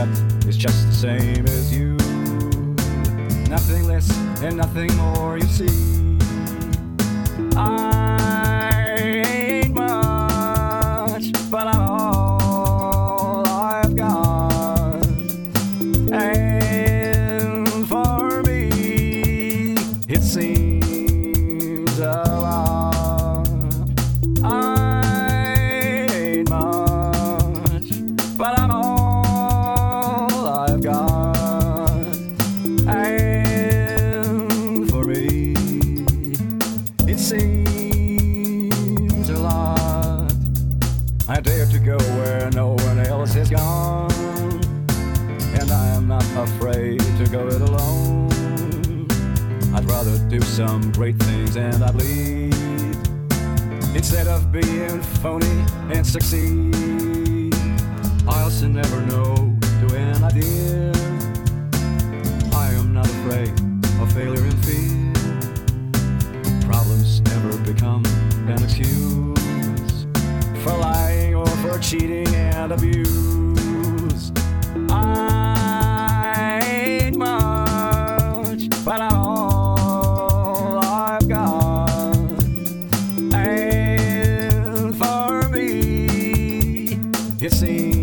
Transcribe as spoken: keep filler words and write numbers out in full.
cut is just the same as you. Nothing less and nothing more, you see. I ain't much, but I'm all I've got. And for me, it seems a lot. I ain't much, but I'm all I've got. And for me, it seems a lot. I dare to go where no one else has gone, and I am not afraid to go it alone. I'd rather do some great things, and I believe, instead of being phony and succeed. I also never know to when I did. I am not afraid of failure and fear. Problems never become an excuse for lying or for cheating and abuse. I ain't much, but I'm all I've got. And for me, it seems